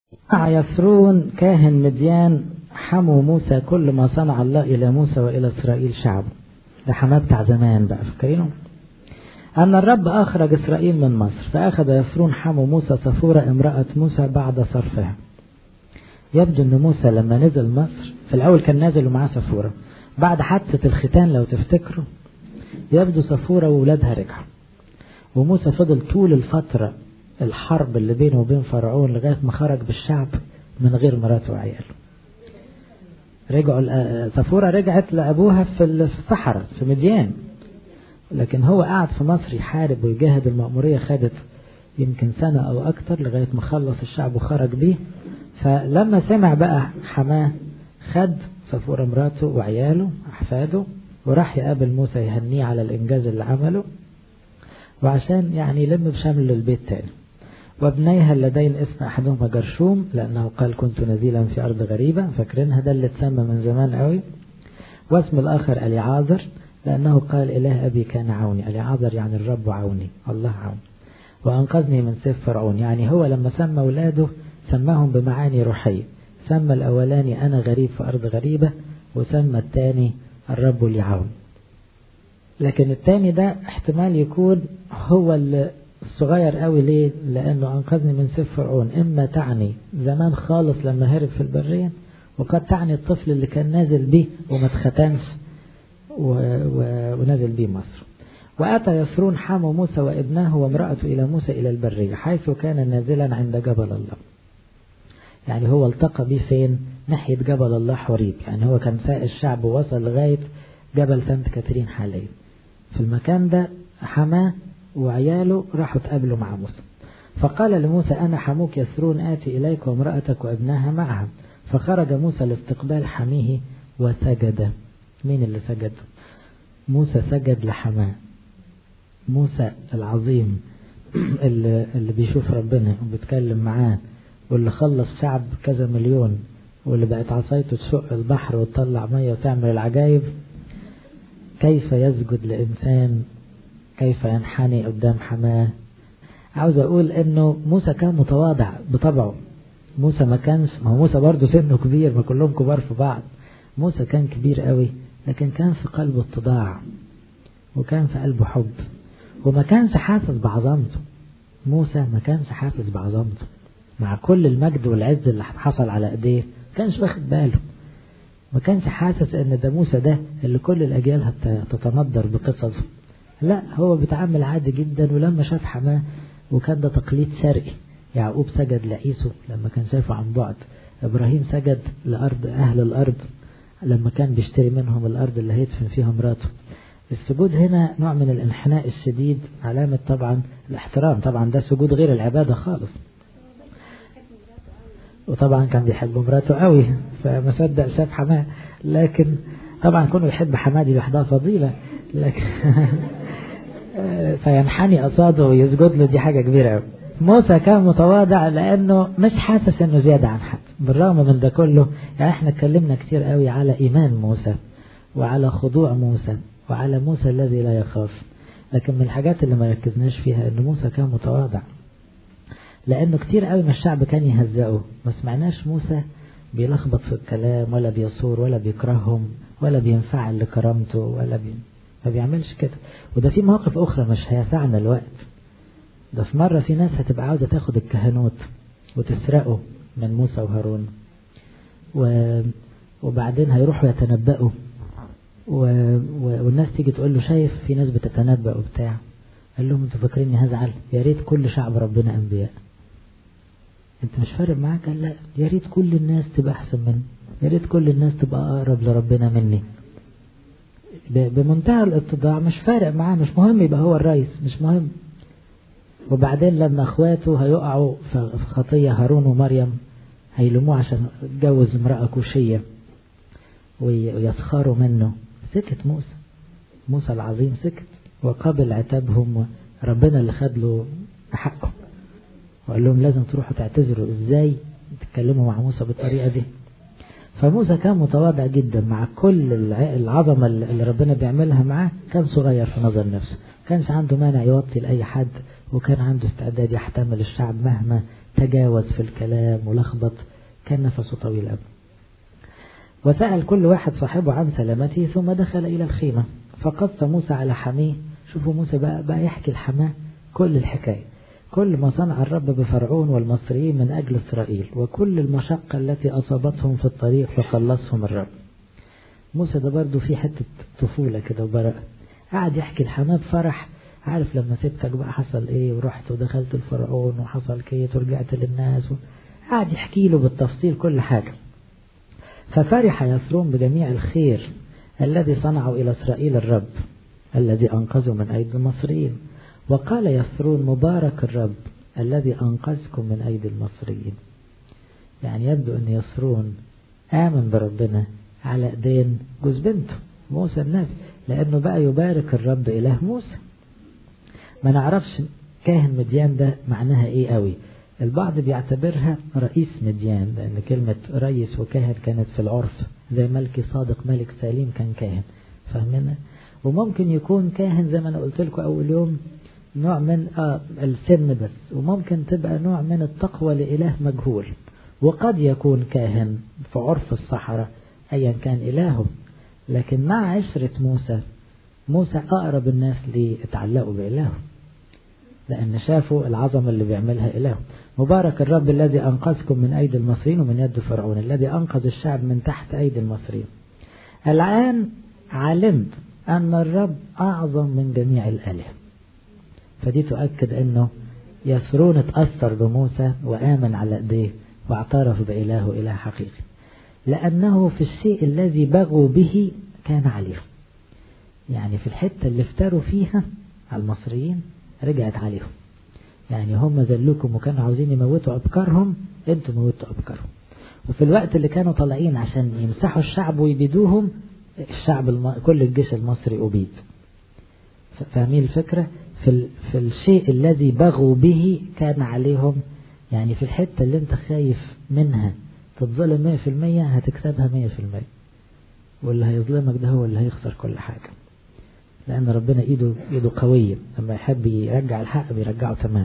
يثرون كاهن مديان حموا موسى كل ما صنع الله إلى موسى وإلى إسرائيل شعبه. ده حماه بتاع زمان بقى، فاكرينه؟ أن الرب أخرج إسرائيل من مصر، فأخذ يثرون حموا موسى صفورة امرأة موسى بعد صرفها. يبدو أن موسى لما نزل مصر في الأول كان نازل ومعاه صفورة، بعد حادثة الختان لو تفتكروا يبدو صفورة وولادها رجعوا، وموسى فضل طول الفترة الحرب اللي بينه وبين فرعون لغاية ما خرج بالشعب من غير مراته وعياله. رجعوا صفورة رجعت لأبوها في الصحراء في مديان، لكن هو قاعد في مصر يحارب ويجاهد. المأمورية خدت يمكن سنة أو أكتر لغاية ما خلص الشعب وخرج بيه. فلما سمع بقى حماه خد صفورة مراته وعياله أحفاده وراح يقابل موسى يهنيه على الإنجاز اللي عمله، وعشان يعني يلم بشمل البيت تاني. وابنيها اللذين اسم أحدهما جرشوم لأنه قال كنت نزيلا في أرض غريبة، فاكرينها ده اللي اتسمى من زمان قوي. واسم الآخر أليعازر لأنه قال إله أبي كان عوني. أليعازر يعني الرب عوني، الله عون. وأنقذني من سيف فرعون، يعني هو لما سمى ولاده سماهم بمعاني روحية. سمى الأولاني أنا غريب في أرض غريبة، وسمى الثاني الرب لي عون. لكن الثاني ده احتمال يكون هو الصغير قوي. ليه؟ لأنه أنقذني من سيف فرعون، إما تعني زمان خالص لما هرب في البرية، وقد تعني الطفل اللي كان نازل بيه وما اتختنش ونازل بيه مصر. وأتى يثرون حموا موسى وابنه وامرأته إلى موسى إلى البرية حيث كان نازلا عند جبل الله. يعني هو التقى بيه فين؟ ناحية جبل الله حوريب. يعني هو كان سائق الشعب ووصل لغاية جبل سانت كاترين حاليا. في المكان ده حماه وعياله راحوا تقابلوا مع موسى. فقال لموسى أنا حموك يثرون آتي إليك وامرأتك وابنها معها. فخرج موسى لاستقبال حميه وسجد. مين اللي سجد؟ موسى سجد لحماه. موسى العظيم اللي بيشوف ربنا وبيتكلم معاه، واللي خلص شعب كذا مليون، واللي بقت عصايته تشق البحر وتطلع مية وتعمل العجائب، كيف يسجد لإنسان؟ كيف ينحني قدام حماه؟ عاوز أقول إنه موسى كان متواضع بطبعه. موسى ما كانش، ما هو موسى برضه سنه كبير، ما كلهم كبار في بعض. موسى كان كبير قوي، لكن كان في قلبه اتضاع، وكان في قلبه حب، وما كانش حاسس بعظمته. موسى ما كانش حاسس بعظمته مع كل المجد والعز اللي حصل على ايديه، كانش واخد باله. ما كانش حاسس ان ده موسى ده اللي كل الاجيال هتتندر بقصصه. لا، هو بيتعامل عادي جدا. ولما شاف حماه، وكان ده تقليد شرقي، يعقوب سجد لعيسو لما كان شايفه عن بعد. ابراهيم سجد لأرض أهل الأرض لما كان بيشتري منهم الأرض اللي هيدفن فيها مراته. السجود هنا نوع من الانحناء الشديد، علامة طبعا الاحترام. طبعا ده سجود غير العبادة خالص. وطبعا كان بيحب مراته قوي، فما صدق شاف حماه. لكن طبعا كونه يحب حماه دي لوحدها فضيلة، لكن فينحني قصاده ويسجد له، دي حاجة كبيرة قوي. موسى كان متواضع لأنه مش حاسس انه زيادة عن حد. بالرغم من ده كله، يعني احنا اتكلمنا كتير قوي على ايمان موسى وعلى خضوع موسى وعلى موسى الذي لا يخاف، لكن من الحاجات اللي ما ركزناش فيها ان موسى كان متواضع. لانه كتير قوي من الشعب كان يهزقه، ما سمعناش موسى بيلخبط في الكلام ولا بيصور ولا بيكرههم ولا بينفعل لكرامته ما بيعملش كده. وده في مواقف اخرى مش هيسعنا الوقت. ده في مرة في ناس هتبقى عاوزة تاخد الكهنوت وتسرقه من موسى وهارون، وبعدين هيروحوا يتنبأوا، والناس تيجي تقول له شايف في ناس بتتنبأ وبتاع. قال لهم انتوا فاكريني هزعل؟ يا ريت كل شعب ربنا انبياء. انت مش فارق معاك؟ قال لا، يا ريت كل الناس تبقى احسن مني، يا ريت كل الناس تبقى اقرب لربنا مني. بمنتهى الاتضاع، مش فارق معاه، مش مهم يبقى هو الرئيس، مش مهم. وبعدين لما اخواته هيقعوا في خطية هارون ومريم هيلموه عشان اتجوز امرأة كوشية ويسخروا منه، سكت موسى العظيم سكت وقبل عتابهم. ربنا اللي خد له حقه وقال لهم لازم تروحوا تعتذروا. ازاي تتكلموا مع موسى بالطريقة دي؟ فموسى كان متواضع جدا مع كل العظمة اللي ربنا بيعملها معاه. كان صغير في نظر نفسه، كانش عنده مانع يوطي لأي حد، وكان عنده استعداد يحتمل الشعب مهما تجاوز في الكلام ولخبط، كان نفسه طويل أوي. وسأل كل واحد صاحبه عن سلامته ثم دخل إلى الخيمة، فقص موسى على حميه. شوفوا موسى بقى يحكي الحماه كل الحكاية، كل ما صنع الرب بفرعون والمصريين من أجل إسرائيل، وكل المشقة التي أصابتهم في الطريق فخلصهم الرب. موسى ده برضو في حتة طفولة كده وبراءة، قاعد يحكي الحماه بفرح. عارف لما سبتك بقى حصل ايه، ورحت ودخلت الفرعون وحصل كيت ورجعت للناس قاعد يحكي له بالتفصيل كل حاجة. ففرح يثرون بجميع الخير الذي صنعوا إلى إسرائيل الرب الذي أنقذوا من أيدي المصريين. وقال يثرون مبارك الرب الذي أنقذكم من أيدي المصريين. يعني يبدو أن يثرون آمن بربنا على ايدين جوز بنته موسى النبي، لأنه بقى يبارك الرب إله موسى. ما نعرفش كاهن مديان ده معناها ايه قوي، البعض بيعتبرها رئيس مديان، لأن كلمة رئيس وكاهن كانت في العرف، زي ملكي صادق ملك سليم كان كاهن، فاهمنا؟ وممكن يكون كاهن زي ما أنا قلت لكم أول يوم نوع من السن بس، وممكن تبقى نوع من التقوى لإله مجهول. وقد يكون كاهن في عرف الصحراء أيا كان إلهه، لكن مع عشرة موسى أقرب الناس ليتعلقوا بإلهه، لأن شافوا العظمة اللي بيعملها إله. مبارك الرب الذي أنقذكم من أيدي المصريين ومن يد فرعون الذي أنقذ الشعب من تحت أيدي المصريين. الآن علمت أن الرب أعظم من جميع الآلهة. فدي تؤكد أنه يثرون اتأثر بموسى وآمن على ايديه واعترف بإله إله حقيقي، لأنه في الشيء الذي بغوا به كان عليهم. يعني في الحتة اللي افتروا فيها على المصريين رجعت عليهم. يعني هم ذلوكم وكانوا عاوزين يموتوا أبكارهم، انتوا موتوا أبكارهم. وفي الوقت اللي كانوا طالعين عشان يمسحوا الشعب ويبيدوهم، الشعب كل الجيش المصري أبيد. فاهمين الفكرة؟ في الشيء الذي بغوا به كان عليهم. يعني في الحتة اللي انت خايف منها تتظلم 100% هتكسبها 100%، واللي هيظلمك ده هو اللي هيخسر كل حاجة، لأن ربنا إيده قوية، لما يحب يرجع الحق بيرجعه تمام.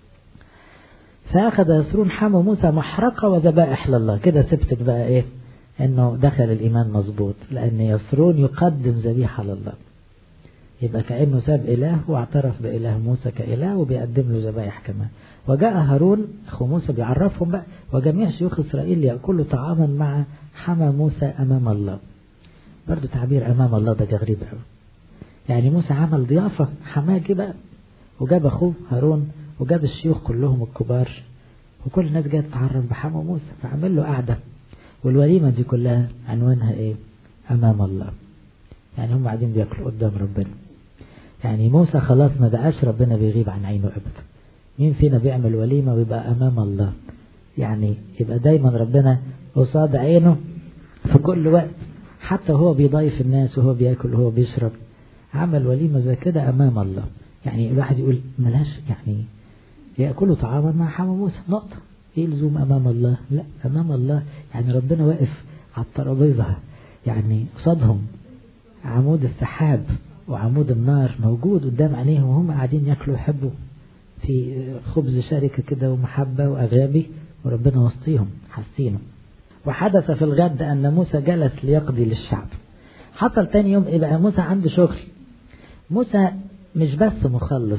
فأخذ يثرون حمو موسى محرقة وذبائح لله. كده ثبتت بقى إيه؟ إنه دخل الإيمان مظبوط، لأن يثرون يقدم ذبيحة لله، يبقى كأنه ساب إله واعترف بإله موسى كإله وبيقدم له ذبائح كمان. وجاء هارون أخو موسى بيعرفهم بقى، وجميع شيوخ إسرائيل يأكلوا طعاما مع حمى موسى أمام الله. برضو تعبير أمام الله ده غريب قوي. يعني موسى عمل ضيافة حماجي بقى، وجاب أخوه هارون وجاب الشيوخ كلهم الكبار، وكل الناس جاءت تعرف بحمى موسى، فعمل له قعدة. والوليمة دي كلها عنوانها إيه؟ أمام الله. يعني هم قاعدين بيأكلوا قدام ربنا. يعني موسى خلاص ما بقاش ربنا بيغيب عن عينه أبدا. مين فينا بيعمل وليمة ويبقى أمام الله؟ يعني يبقى دايما ربنا قصاد عينه في كل وقت، حتى هو بيضايف الناس وهو بيأكل وهو بيشرب. عمل وليمة زي كده أمام الله. يعني الواحد يقول ملاش يعني يأكلوا طعاما مع حمى موسى نقطة، إيه لزوم أمام الله؟ لا، أمام الله يعني ربنا واقف على الترابيزة، يعني قصادهم عمود السحاب وعمود النار موجود قدام عينيهم، وهم قاعدين يأكلوا يحبوا في خبز شركة كده ومحبة وأغابي، وربنا وسطيهم حاسينه. وحدث في الغد أن موسى جلس ليقضي للشعب. حصل تاني يوم إيه بقى؟ موسى عنده شغل. موسى مش بس مخلص،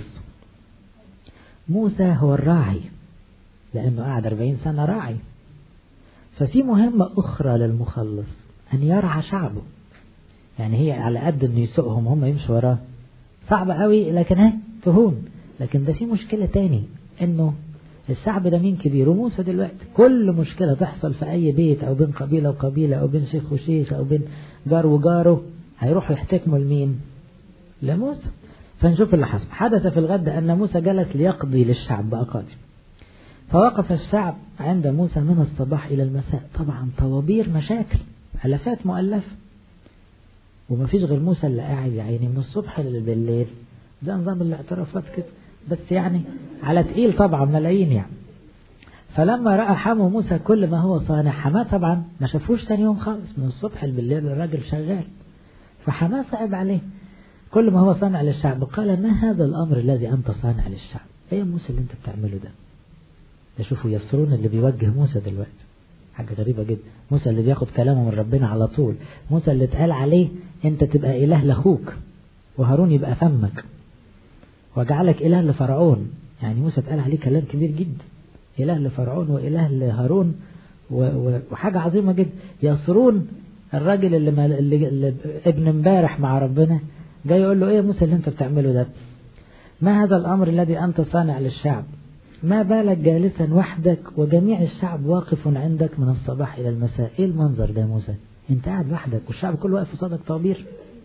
موسى هو الراعي، لأنه قاعد 40 سنة راعي. ففي مهمة أخرى للمخلص، أن يرعى شعبه. يعني هي على قد أنه يسوقهم هم يمشوا وراه صعب قوي، لكن تهون. لكن ده في مشكلة تاني، أنه الشعب ده مين كبير؟ وموسى دلوقتي كل مشكلة تحصل في أي بيت أو بين قبيلة وقبيلة أو بين شيخ وشيخ أو بين جار وجاره هيروحوا يحتكموا لمين؟ لموسى. فنشوف اللي حصل. حدث في الغد أن موسى جلس ليقضي للشعب بأقاضي، فوقف الشعب عند موسى من الصباح إلى المساء. طبعا طوابير مشاكل، ألفات مؤلفة، ومفيش غير موسى اللي قاعد يعني من الصبح للبالليل. ده نظام الاعترافات كده، بس يعني على تقيل طبعا ملايين يعني. فلما رأى حمو موسى كل ما هو صانع، حماه طبعا ما شافوش تاني يوم خالص، من الصبح للبالليل الراجل شغال. فحماه صعب عليه كل ما هو صانع للشعب. قال ما هذا الأمر الذي أنت صانع للشعب؟ ايه يا موسى اللي انت بتعمله ده؟ شوفوا يسرون اللي بيوجه موسى دلوقتي، حاجة غريبة جدا. موسى اللي بياخد كلامه من ربنا على طول، موسى اللي اتقال عليه انت تبقى اله لاخوك وهارون يبقى فمك وجعلك اله لفرعون. يعني موسى اتقال عليه كلام كبير جدا، اله لفرعون واله لهارون وحاجة عظيمة جدا. يسرون الراجل اللي ابن امبارح مع ربنا جاي يقول له ايه يا موسى اللي انت بتعمله ده؟ ما هذا الامر الذي انت صانع للشعب؟ ما بالك جالسا وحدك وجميع الشعب واقف عندك من الصباح الى المساء؟ ايه المنظر ده يا موسى؟ انت قاعد وحدك والشعب كله واقف قصادك طوابير.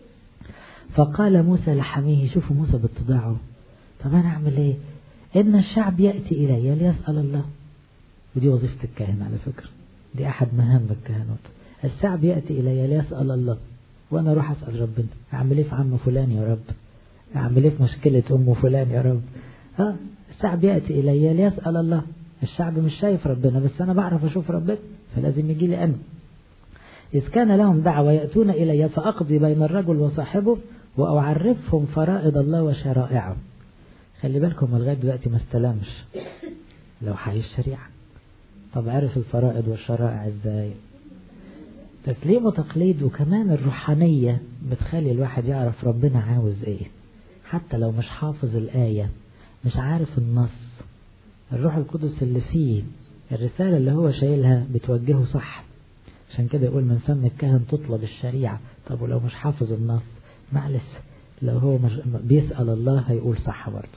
فقال موسى لحميه، شوفوا موسى باتضاعه، طب انا اعمل ايه؟ ان الشعب يأتي الي ليسأل الله. ودي وظيفة الكاهن على فكرة، دي احد مهام الكهنوت. الشعب يأتي الي ليسأل الله، وانا اروح اسأل ربنا اعمل ايه في عم فلان يا رب، اعمل ايه في مشكلة ام فلان يا رب. الشعب يأتي الي ليسأل الله. الشعب مش شايف ربنا بس انا بعرف اشوف ربنا، فلازم يجي لي انا. إذ كان لهم دعوة يأتون إلي فأقضي بين الرجل وصاحبه وأعرفهم فرائض الله وشرائعه. خلي بالكم لغاية دلوقتي ما استلمش لو حي الشريعة. طب عرف الفرائض والشرائع ازاي؟ تسليم وتقليد. وكمان الروحانية بتخلي الواحد يعرف ربنا عاوز ايه حتى لو مش حافظ الآية، مش عارف النص. الروح القدس اللي فيه الرسالة اللي هو شايلها بتوجهه صح. عشان كده يقول من فم الكاهن تطلب الشريعة. طب ولو مش حافظ النص معلش، لو هو بيسأل الله هيقول صح برضه.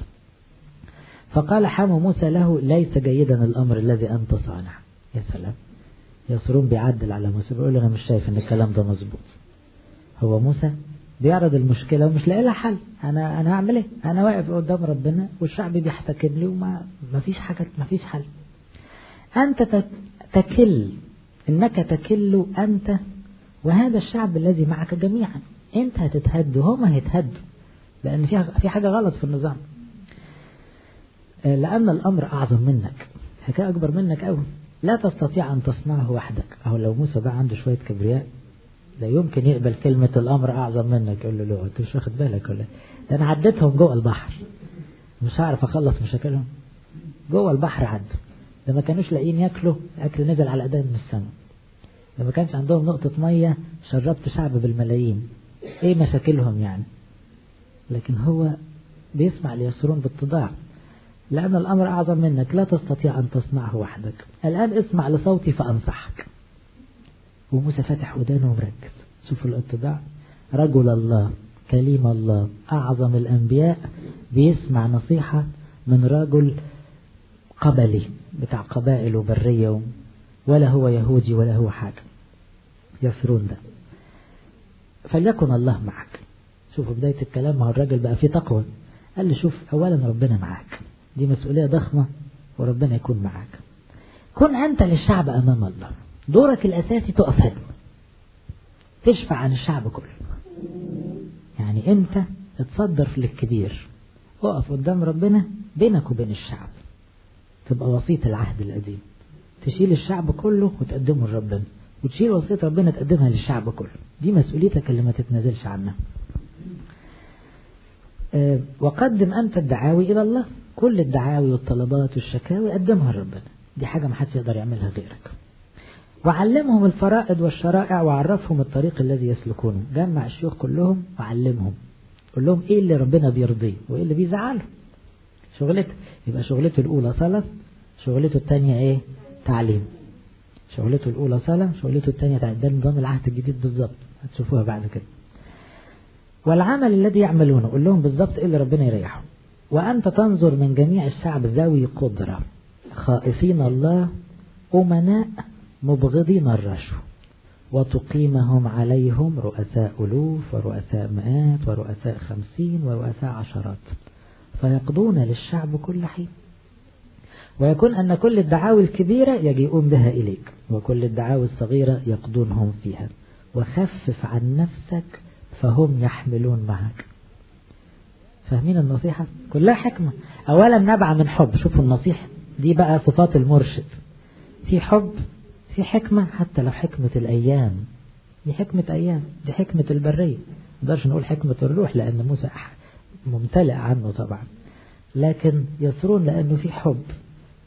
فقال حمو موسى له ليس جيدا الأمر الذي أنت صانع. يا سلام، يسرون بيعدل على موسى بيقول له أنا مش شايف إن الكلام ده مظبوط. هو موسى بيعرض المشكلة ومش لاقي لها حل. أنا هعمل إيه؟ أنا واقف قدام ربنا والشعب بيحتكم لي وما فيش حاجة، ما فيش حل. أنت تكل، إنك تكل أنت وهذا الشعب الذي معك جميعا. أنت هتتهد وهم هيتهدوا، لأن في حاجة غلط في النظام. لأن الأمر أعظم منك، حكاية أكبر منك أوي، لا تستطيع أن تصنعه وحدك. أو لو موسى بقى عنده شوية كبرياء لا يمكن يقبل كلمة الأمر أعظم منك. يقول له لا أنت مش واخد بالك ولا؟ ده أنا عديتهم جوه البحر مش هعرف أخلص مشاكلهم. جوه البحر عدوا، ده ما كانوش لاقيين ياكلوا، أكل نزل على أيديهم من السماء. ده ما كانش عندهم نقطة مية، شربت شعب بالملايين. إيه مشاكلهم يعني؟ لكن هو بيسمع ليسرون باتضاع. لأن الأمر أعظم منك، لا تستطيع أن تصنعه وحدك. الآن اسمع لصوتي فأنصحك. وموسى فاتح ودانه ومركز. شوفوا الاتضاع. رجل الله، كليم الله، أعظم الأنبياء، بيسمع نصيحة من رجل قبلي بتاع قبائل وبرية، ولا هو يهودي ولا هو حاجة. يسرون ده فليكن الله معك. شوفوا بداية الكلام، ما هو الراجل بقى فيه تقوى. قال لي شوف، أولا ربنا معاك، دي مسؤولية ضخمة، وربنا يكون معاك. كن أنت للشعب أمام الله. دورك الأساسي تقف هنا تشفع عن الشعب كله. يعني أنت اتصدر في الكبير، اقف قدام ربنا بينك وبين الشعب، تبقى وسيط العهد القديم، تشيل الشعب كله وتقدمه لربنا، وتشيل وصية ربنا تقدمها للشعب كله. دي مسؤوليتك اللي ما تتنازلش عنها. وقدم أنت الدعاوي إلى الله. كل الدعاوي والطلبات والشكاوي قدمها لربنا، دي حاجة ما حدش يقدر يعملها غيرك. وعلمهم الفرائض والشرائع وعرفهم الطريق الذي يسلكونه. جمع الشيوخ كلهم وعلمهم، قول لهم ايه اللي ربنا بيرضيه وايه اللي بيزعله. شغلته يبقى شغلته الأولى صلاة، شغلته الثانية ايه؟ تعليم. شغلته الأولى صلاة، شغلته الثانية تعليم. ده نظام العهد الجديد بالظبط، هتشوفوها بعد كده. والعمل الذي يعملونه، قول لهم بالظبط ايه اللي ربنا يريحه. وأنت تنظر من جميع الشعب ذوي قدرة، خائفين الله، أمناء، مبغضين الرشوة، وتقيمهم عليهم رؤساء ألوف ورؤساء مئات ورؤساء 50 ورؤساء عشرات، فيقضون للشعب كل حين. ويكون أن كل الدعاوي الكبيرة يجيئون بها إليك، وكل الدعاوي الصغيرة يقضونهم فيها. وخفف عن نفسك فهم يحملون معك. فاهمين النصيحة؟ كلها حكمة. أولا نبع من حب. شوفوا النصيحة دي بقى صفات المرشد، في حب، في حكمة. حتى لو حكمة الأيام، دي حكمة أيام، دي حكمة البرية. مقدرش نقول حكمة الروح لأن موسى ممتلئ عنه طبعا، لكن يسرون لأنه في حب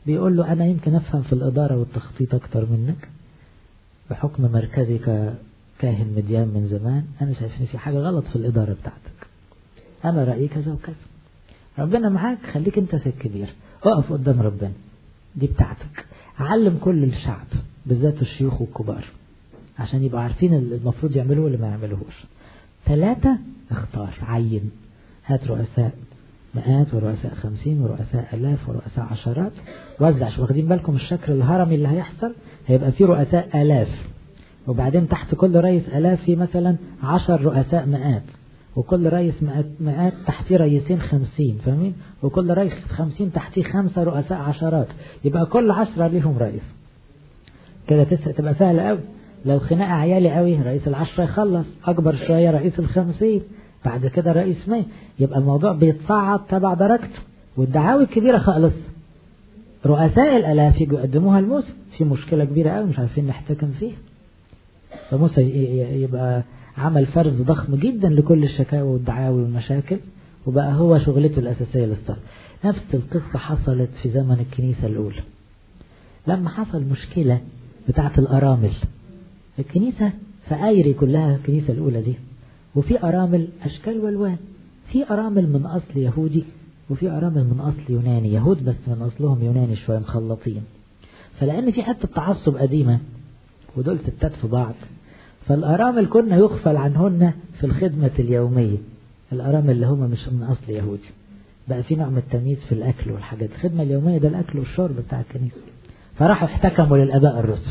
بيقول له أنا يمكن أفهم في الإدارة والتخطيط أكتر منك بحكم مركزي ككاهن مديان من زمان. أنا شايف إن في حاجة غلط في الإدارة بتاعتك، أنا رأيي كذا وكذا. ربنا معاك، خليك أنت في الكبير، اقف قدام ربنا، دي بتاعتك. علم كل الشعب بالذات الشيوخ والكبار عشان يبقوا عارفين المفروض يعملوه واللي ما يعملوهوش. 3 اختار، عين، هات رؤساء مئات ورؤساء 50 ورؤساء 1000 ورؤساء عشرات، وزع. واخدين بالكم الشكل الهرمي اللي هيحصل؟ هيبقى فيه رؤساء 1000 وبعدين تحت كل رئيس 1000 في مثلا 10 رؤساء مئات، وكل رئيس مئات تحتيه رئيسين 50، فاهمين؟ وكل رئيس 50 تحتيه 5 رؤساء عشرات، يبقى كل 10 ليهم رئيس. كده تبقى سهلة قوي. لو خناقة عيالي قوي رئيس 10 يخلص، أكبر شوية رئيس 50، بعد كده رئيس 100، يبقى الموضوع بيتصعد تبع درجته. والدعاوي الكبيرة خالص رؤساء 1000 يجوا يقدموها لموسى، في مشكلة كبيرة قوي مش عارفين نحتكم فيها، فموسى يبقى عمل فرز ضخم جدا لكل الشكاوى والدعاوي والمشاكل، وبقى هو شغلته الأساسية للصلاة. نفس القصة حصلت في زمن الكنيسة الأولى لما حصل مشكلة بتاعة الأرامل. الكنيسة فآيري كلها الكنيسة الأولى دي، وفي أرامل أشكال والوان، في أرامل من أصل يهودي وفي أرامل من أصل يوناني، يهود بس من أصلهم يوناني شوية مخلطين. فلأن في حتة تعصب قديمة ودول ستات في بعض، فالأرامل كنا يغفل عنهن في الخدمة اليومية. الأرامل اللي هم مش من أصل يهودي بقى في نوع من التمييز في الأكل والحاجات. الخدمة اليومية ده الأكل والشرب بتاع الكنيسة، فراحوا احتكموا للآباء الرسل.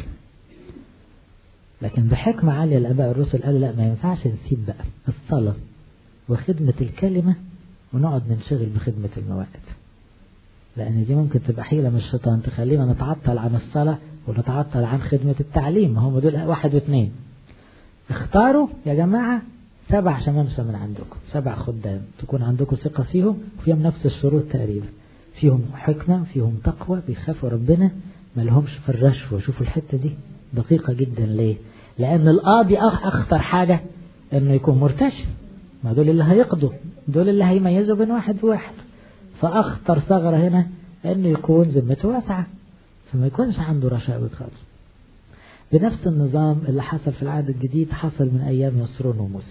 لكن بحكمة عالية الآباء الرسل قالوا لا، ما ينفعش نسيب بقى الصلاة وخدمة الكلمة ونقعد ننشغل بخدمة الموائد، لأن دي ممكن تبقى حيلة من الشيطان تخلينا نتعطل عن الصلاة ونتعطل عن خدمة التعليم. هم دول 1 و2. اختاروا يا جماعة 7 شمامسة من عندكم، 7 خدام تكون عندكم ثقة فيهم، وفيهم نفس الشروط تقريبا، فيهم حكمة، فيهم تقوى، بيخافوا ربنا، ما لهمش في الرشوة. شوفوا الحتة دي دقيقة جدا. ليه؟ لأن القاضي أخطر حاجة إنه يكون مرتشي، ما دول اللي هيقضوا، دول اللي هيميزوا بين واحد وواحد. فأخطر ثغرة هنا إنه يكون ذمته واسعة، فما يكونش عنده رشاوي خالص. بنفس النظام اللي حصل في العهد الجديد حصل من أيام يسرون وموسى.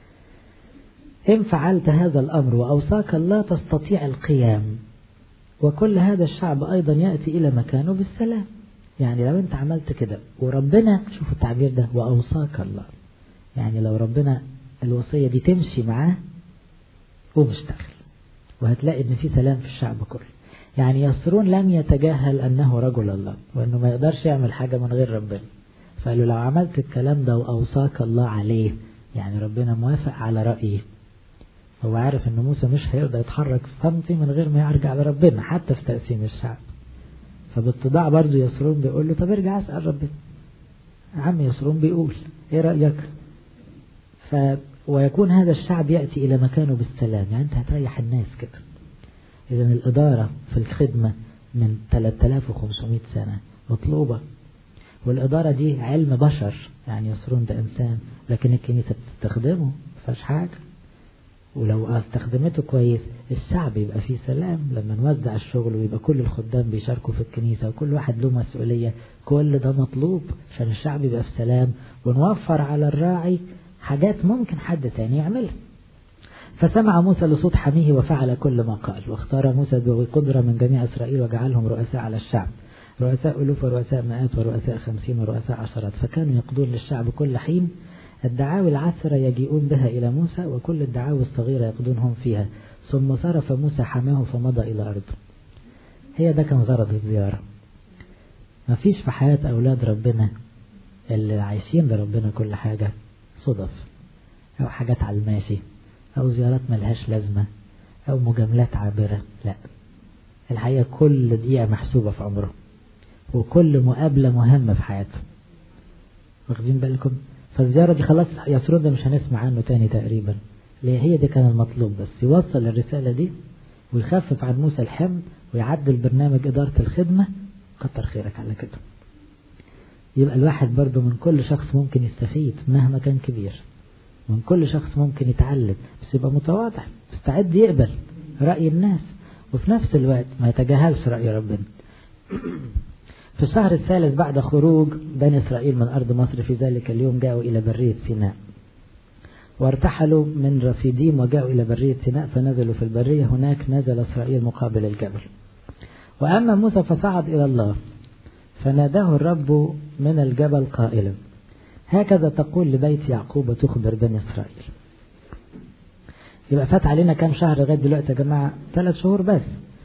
إن فعلت هذا الأمر وأوصاك الله تستطيع القيام، وكل هذا الشعب أيضا يأتي إلى مكانه بالسلام. يعني لو أنت عملت كده وربنا، شوفوا التعبير ده، وأوصاك الله، يعني لو ربنا الوصية دي تمشي معاه قوم اشتغل، وهتلاقي إن في سلام في الشعب كله. يعني يسرون لم يتجاهل أنه رجل الله وأنه ما يقدرش يعمل حاجة من غير ربنا، فقالوا لو عملت الكلام ده وأوصاك الله عليه، يعني ربنا موافق على رأيه. هو عارف أن موسى مش هيقدر يتحرك سنتي من غير ما يرجع لربنا حتى في تقسيم الشعب. فبالتضاع برضو يسرون بيقول له طب ارجع اسأل ربنا. عم يسرون بيقول ايه رأيك؟ ويكون هذا الشعب يأتي إلى مكانه بالسلام. يعني أنت هتريح الناس كده. إذا الإدارة في الخدمة من 3500 سنة مطلوبة، والإدارة دي علم بشر، يعني يسرون ده إنسان لكن الكنيسة بتستخدمه مفيهاش حاجة، ولو استخدمته كويس الشعب يبقى فيه سلام. لما نوزع الشغل ويبقى كل الخدام بيشاركوا في الكنيسة وكل واحد له مسؤولية، كل ده مطلوب عشان الشعب يبقى في سلام، ونوفر على الراعي حاجات ممكن حد تاني يعملها. فسمع موسى لصوت حميه وفعل كل ما قال، واختار موسى بقدرة من جميع إسرائيل وجعلهم رؤساء على الشعب، رؤساء ألوف ورؤساء مئات ورؤساء 50 ورؤساء عشرات. فكانوا يقضون للشعب كل حين الدعاوي العسرة يجيئون بها إلى موسى، وكل الدعاوي الصغيرة يقضونهم فيها. ثم صرف موسى حماه فمضى إلى أرضه. هي ده كان غرض الزيارة. ما فيش في حياة أولاد ربنا اللي عايشين لربنا كل حاجة صدف أو حاجات على الماشي أو زيارات ملهاش لازمة أو مجاملات عابرة. لا، الحقيقة كل دقيقة محسوبة في عمره، وكل مقابلة مهمة في حياته. واخدين بالكم؟ فالزيارة دي خلاص يسرون ده مش هنسمع عنه تاني تقريبا. ليه؟ هي دي كان المطلوب، بس يوصل الرسالة دي ويخفف عن موسى الحمل ويعدل برنامج إدارة الخدمة. كتر خيرك على كده. يبقى الواحد برضو من كل شخص ممكن يستفيد مهما كان كبير، من كل شخص ممكن يتعلم، بس يبقى متواضع مستعد يقبل رأي الناس، وفي نفس الوقت ما يتجاهلش رأي ربنا. في الشهر الثالث بعد خروج بني إسرائيل من أرض مصر في ذلك اليوم جاءوا إلى برية سيناء، وارتحلوا من رفيديم وجاءوا إلى برية سيناء فنزلوا في البرية. هناك نزل إسرائيل مقابل الجبل. وأما موسى فصعد إلى الله فناداه الرب من الجبل قائلا: هكذا تقول لبيت يعقوب وتخبر بني إسرائيل. يبقى فات علينا كام شهر لغاية دلوقتي يا جماعة؟ 3 شهور بس.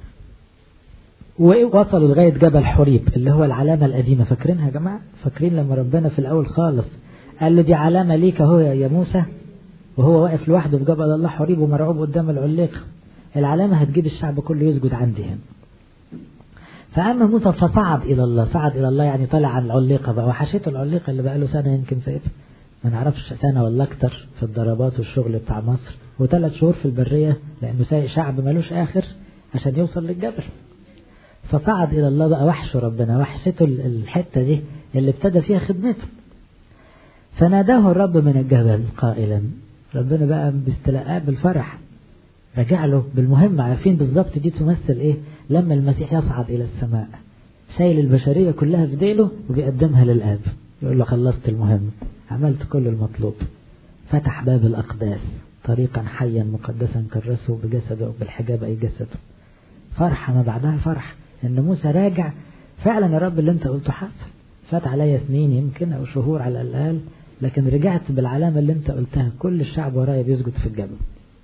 ووصلوا لغاية جبل حريب اللي هو العلامة القديمة. فاكرينها يا جماعة؟ فاكرين لما ربنا في الأول خالص قال له دي علامة ليك اهو يا موسى، وهو واقف لوحده في جبل الله حريب ومرعوب قدام العليقة. العلامة هتجيب الشعب كله يسجد عندي هنا. فأما موسى فصعد إلى الله. صعد إلى الله يعني طلع عن العليقة بقى، وحشيت العليقة اللي بقى له سنة يمكن سايبها، ما نعرفش سنة ولا أكتر في الضربات والشغل بتاع مصر، و3 شهور في البرية لأنه سايق شعب ملوش آخر عشان يوصل للجبل. فصعد إلى الله بقى، وحش ربنا، وحشته الحتة دي اللي ابتدى فيها خدمته. فناداه الرب من الجبل قائلا، ربنا بقى باستلاء بالفرح رجع له بالمهمة. عارفين بالظبط دي تمثل ايه؟ لما المسيح يصعد إلى السماء شايل البشرية كلها في ديله وبيقدمها للآب، يقول له خلصت المهمة، عملت كل المطلوب. فتح باب الأقداس طريقا حيا مقدسا كرسه بجسده بالحجاب أي جسده. فرحة ما بعدها فرح إن موسى راجع فعلا. الرب اللي انت قلته حصل. فات عليا سنين يمكن أو شهور على الأقل، لكن رجعت بالعلامة اللي انت قلتها، كل الشعب ورايا بيسجد في الجبل.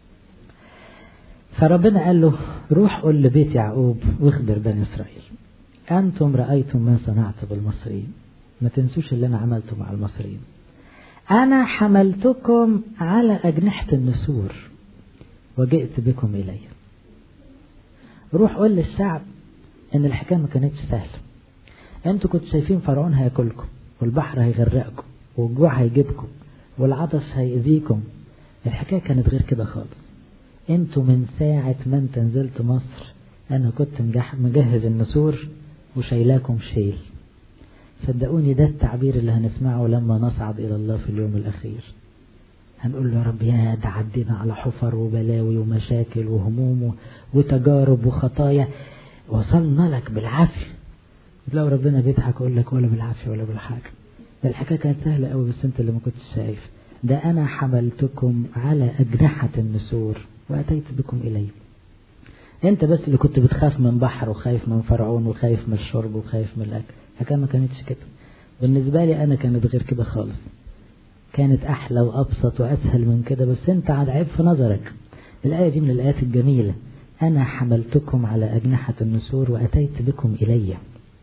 فربنا قال له روح قل لبيت يعقوب واخبر بني إسرائيل أنتم رأيتم ما صنعت بالمصريين. ما تنسوش اللي أنا عملته مع المصريين. أنا حملتكم على أجنحة النسور وجئت بكم إلي. روح قل للشعب إن الحكاية ما كانتش سهلة. أنتوا كنتوا شايفين فرعون هياكلكم والبحر هيغرقكم والجوع هيجيبكم والعطش هيأذيكم. الحكاية كانت غير كده خالص. انتوا من ساعة ما انت نزلت مصر انا كنت مجهز النسور وشايلاكم شيل. صدقوني ده التعبير اللي هنسمعه لما نصعد الى الله في اليوم الاخير. هنقول له يا رب يا ده عدينا على حفر وبلاوي ومشاكل وهموم وتجارب وخطايا، وصلنا لك بالعافية. لو ربنا بيضحك يقول لك ولا بالعافية ولا بالحاجة. ده الحكاية كانت سهلة قوي بس انت اللي ما كنتش شايف. ده انا حملتكم على اجنحة النسور وأتيت بكم إلي. أنت بس اللي كنت بتخاف من بحر وخايف من فرعون وخايف من الشرب وخايف من الأكل. حكاية ما كانتش كده بالنسبة لي. أنا كانت غير كده خالص، كانت أحلى وأبسط وأسهل من كده، بس أنت عاد عيب في نظرك. الآية دي من الآيات الجميلة. أنا حملتكم على أجنحة النسور وأتيت بكم إلي.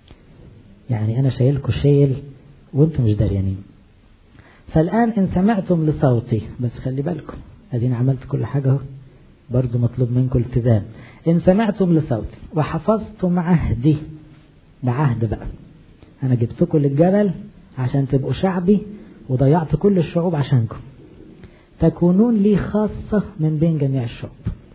يعني أنا شايلكم شايل وأنتم مش داريانين. فالآن إن سمعتم لصوتي، بس خلي بالكم أدين عملت كل حاجة اهو، برضو مطلوب منكم التزام. إن سمعتم لصوتي وحفظتم عهدي. ده عهد بقى. أنا جبتكم للجبل عشان تبقوا شعبي وضيعت كل الشعوب عشانكم. تكونون لي خاصة من بين جميع الشعوب.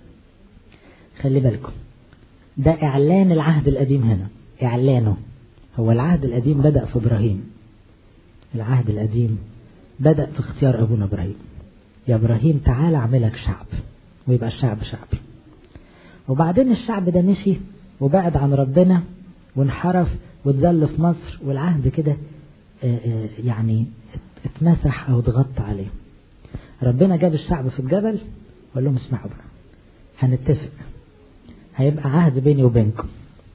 خلي بالكم ده إعلان العهد القديم هنا. إعلانه هو العهد القديم بدأ في إبراهيم. العهد القديم بدأ في اختيار أبونا إبراهيم. يا إبراهيم تعال أعملك شعب، ويبقى الشعب شعبي. وبعدين الشعب ده مشي وبعد عن ربنا وانحرف واتذل في مصر، والعهد كده يعني اتمسح أو اتغطى عليه. ربنا جاب الشعب في الجبل وقال لهم اسمعوا بقى، هنتفق، هيبقى عهد بيني وبينكم.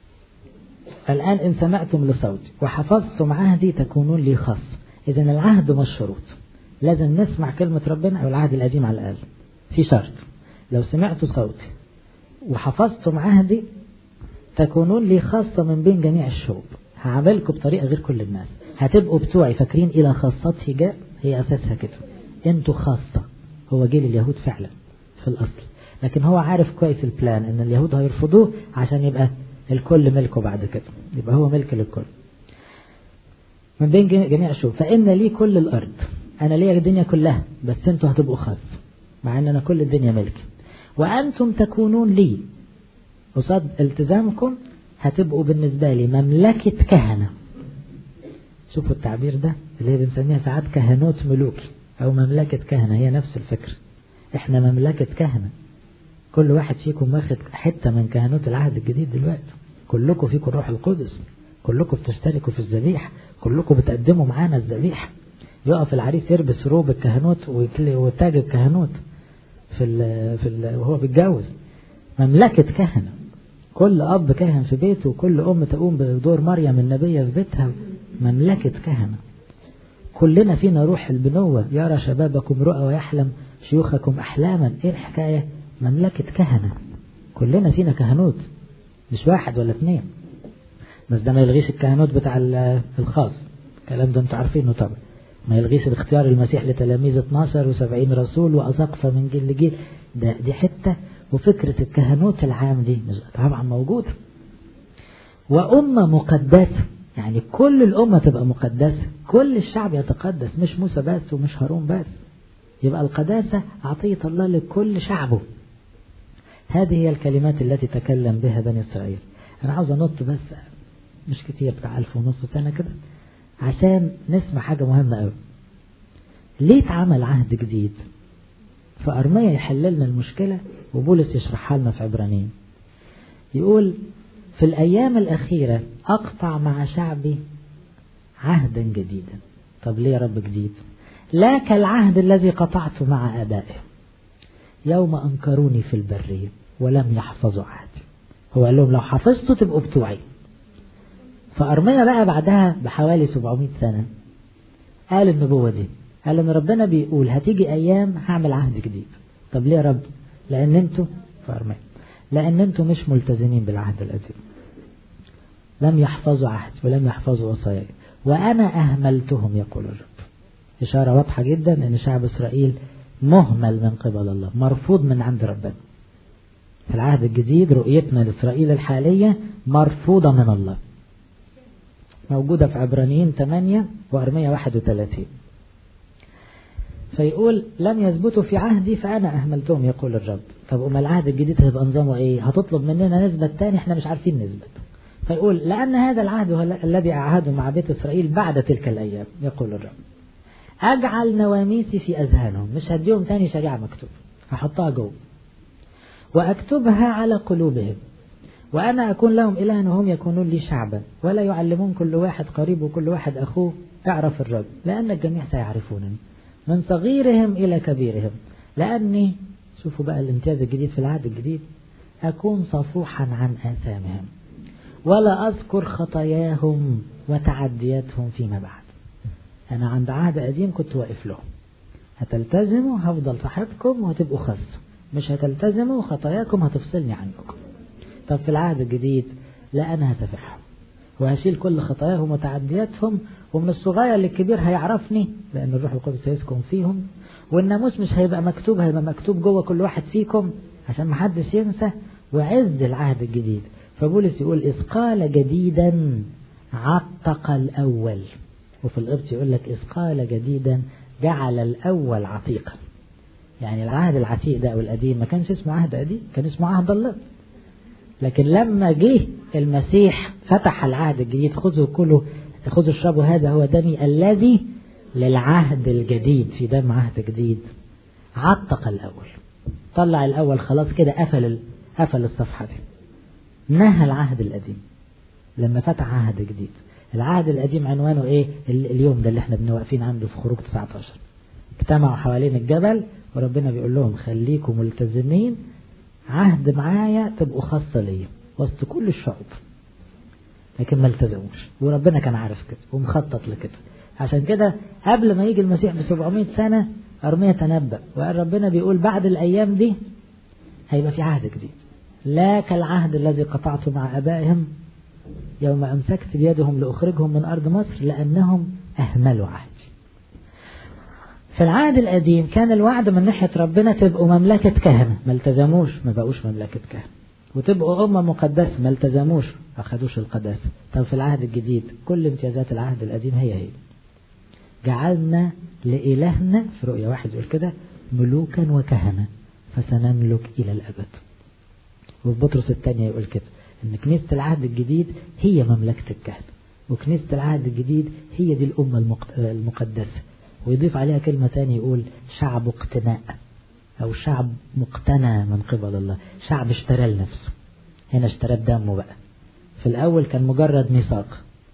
الآن إن سمعتم لصوتي وحفظتم عهدي تكونون لي خاص. إذن العهد مش شروط، لازم نسمع كلمة ربنا أو العهد القديم على الأقل. في شرط، لو سمعتوا صوتي وحفظتم عهدي تكونون لي خاصة من بين جميع الشعوب. هعملكم بطريقة غير كل الناس، هتبقوا بتوعي. فاكرين إلى خاصته جاء، هي أساسها كده، انتوا خاصة. هو جيل اليهود فعلا في الأصل، لكن هو عارف كويس البلان ان اليهود هيرفضوه عشان يبقى الكل ملكه بعد كده، يبقى هو ملك للكل من بين جميع الشعوب. فإن لي كل الأرض، أنا لي الدنيا كلها، بس انتوا هتبقوا خاص مع ان أنا كل الدنيا ملكي. وأنتم تكونون لي، قصاد التزامكم هتبقوا بالنسبة لي مملكة كهنة. شوفوا التعبير ده اللي هي بنسميها ساعات كهنوت ملوكي أو مملكة كهنة، هي نفس الفكرة. احنا مملكة كهنة، كل واحد فيكم واخد حتة من كهنوت العهد الجديد دلوقتي، كلكم فيكم روح القدس، كلكم بتشتركوا في الذبيحة، كلكم بتقدموا معانا الذبيحة. يقف العريس يلبس روب الكهنوت وتاج الكهنوت وهو بيتجوز. مملكة كهنة، كل أب كاهن في بيته، وكل أم تقوم بدور مريم النبية في بيتها. مملكة كهنة، كلنا فينا روح البنوة. يرى شبابكم رؤى ويحلم شيوخكم أحلاما. إيه الحكاية؟ مملكة كهنة، كلنا فينا كهنوت، مش واحد ولا اثنين. بس ده ما يلغيش الكهنوت بتاع الخاص، الكلام ده انتوا عارفينه طبعا. ما يلغيش الاختيار المسيح لتلاميذ 12 و70 رسول وأساقفة من جيل لجيل. دي حتة. وفكرة الكهنوت العام دي طبعا موجودة. وأمة مقدسة، يعني كل الأمة تبقى مقدسة، كل الشعب يتقدس، مش موسى بس ومش هارون بس. يبقى القداسة عطية الله لكل شعبه. هذه هي الكلمات التي تكلم بها بني إسرائيل. أنا عاوز أنط بس مش كتير، بتاع 1500 سنة كده، عشان نسمع حاجة مهمة قوي. ليه اتعمل عهد جديد؟ فأرميا يحللنا المشكلة، وبولس يشرحها لنا في عبرانيين. يقول في الأيام الأخيرة أقطع مع شعبي عهدا جديدا. طب ليه يا رب جديد؟ لا كالعهد الذي قطعت مع آبائهم يوم أنكروني في البرية ولم يحفظوا عهدي. هو قال لهم لو حفظتوا تبقوا بتوعي. فأرميا بقى بعدها بحوالي 700 سنة قال النبوة دي، قال ان ربنا بيقول هتيجي أيام هعمل عهد جديد. طب ليه يا رب؟ لأن انتوا فأرميا لأن انتوا مش ملتزمين بالعهد القديم، لم يحفظوا عهد ولم يحفظوا وصاياي وأنا أهملتهم يقول الرب. إشارة واضحة جدا أن شعب إسرائيل مهمل من قبل الله، مرفوض من عند ربنا. في العهد الجديد رؤيتنا لإسرائيل الحالية مرفوضة من الله، موجودة في عبرانيين 8 وأرمية 31. فيقول لم يثبتوا في عهدي فأنا أهملتهم يقول الرب. طب أما العهد الجديد هيبقى نظامه إيه؟ هتطلب مننا نثبت تاني احنا مش عارفين نثبت. فيقول لأن هذا العهد هو الذي أعهده مع بيت إسرائيل بعد تلك الأيام يقول الرب، أجعل نواميسي في أذهانهم. مش هديهم تاني شريعة مكتوب، هحطها جوه وأكتبها على قلوبهم، وأنا أكون لهم إلها وهم يكونون لي شعبا، ولا يعلمون كل واحد قريب وكل واحد أخوه اعرف الرب، لأن الجميع سيعرفونني من صغيرهم إلى كبيرهم، لأني شوفوا بقى الامتياز الجديد في العهد الجديد، أكون صفوحا عن آثامهم ولا أذكر خطاياهم وتعدياتهم فيما بعد. أنا عند عهد قديم كنت واقف لهم، هتلتزموا هفضل صاحبكم وهتبقوا خاص، مش هتلتزموا خطاياكم هتفصلني عنكم. طب في العهد الجديد لا، أنا هسفحهم وهشيل كل خطاياهم وتعدياتهم، ومن الصغير للكبير هيعرفني لأن الروح القدس يسكن فيهم، والناموس مش هيبقى مكتوب، هيبقى مكتوب جوه كل واحد فيكم عشان محدش ينسى. وعز العهد الجديد. فبولس يقول إذ قال جديدا عتق الأول، وفي القبط يقول لك إذ قال جديدا جعل الأول عتيقا. يعني العهد العتيق ده أو القديم ما كانش اسمه عهد قديم، كان اسمه عهد الله. لكن لما جه المسيح فتح العهد الجديد، خذوا كله خذوا اشربوا هذا هو دمي الذي للعهد الجديد، في دم عهد جديد. عتق الأول، طلع الأول، خلاص كده قفل الصفحة دي، نهى العهد القديم لما فتح عهد جديد. العهد القديم عنوانه ايه؟ اليوم ده اللي احنا بنوقفين عنده في خروج 19. اجتمعوا حوالين الجبل وربنا بيقول لهم خليكم ملتزمين، عهد معايا تبقوا خاصة ليا وسط كل الشعوب. لكن ما التزموش، وربنا كان عارف كده ومخطط لكده. عشان كده قبل ما يجي المسيح ب700 سنة أرميا تنبأ وقال ربنا بيقول بعد الأيام دي هيبقى في عهد جديد، لا كالعهد الذي قطعته مع أبائهم يوم أمسكت بيدهم لأخرجهم من أرض مصر لأنهم أهملوا عهدي. في العهد القديم كان الوعد من ناحية ربنا تبقوا مملكة كهنة، ما التزموش، ما بقوش مملكة كهنة. وتبقوا أمة مقدسة، ما التزموش، ما أخدوش القداسة. طب في العهد الجديد كل امتيازات العهد القديم هي جعلنا لإلهنا في رؤية 1 يقول كده ملوكا وكهنة فسنملك إلى الأبد. وفي بطرس الثانية يقول كده إن كنيسة العهد الجديد هي مملكة الكهنة، وكنيسة العهد الجديد هي دي الأمة المقدسة. ويضيف عليها كلمة تانية يقول شعب اقتناء أو شعب مقتنى من قبل الله، شعب اشترى لنفسه. هنا اشترى بدمه بقى. في الأول كان مجرد ميثاق،